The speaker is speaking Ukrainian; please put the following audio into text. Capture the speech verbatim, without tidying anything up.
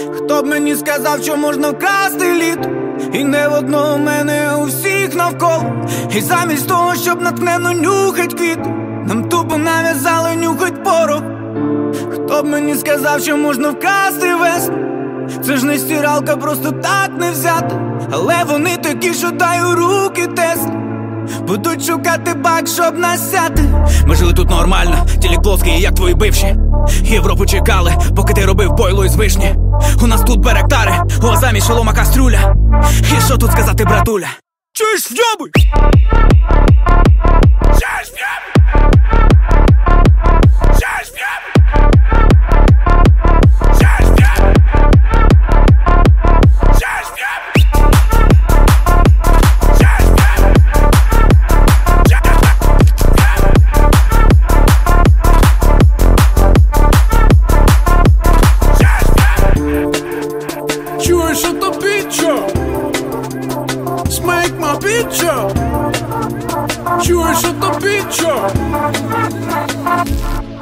Хто б мені сказав, що можна вкрасти літо, і не в одного мене, а у всіх навколо. І замість того, щоб натхненно нюхать квіти, нам тупо нав'язали нюхать порох. Хто б мені сказав, що можна вкрасти весну, це ж не стиралка, просто так не взяти. Але вони такі, що дай у руки Тесли, будуть шукати бак, щоб насяти. Ми жили тут нормально, тілік плоский, як твої бивші. Європу чекали, поки ти робив бойло із вишні. У нас тут беректари, у Азамі шолома кастрюля. І що тут сказати, братуля? Чуєш, в'єбуй! Чуєш, в'єбуй! Чуєш, в'єбуй! Чуєш, в'єбуй! Чуєш, в'єбуй! Чуєш, ото бічо, смейк ма бічо. Чуєш, ото бічо.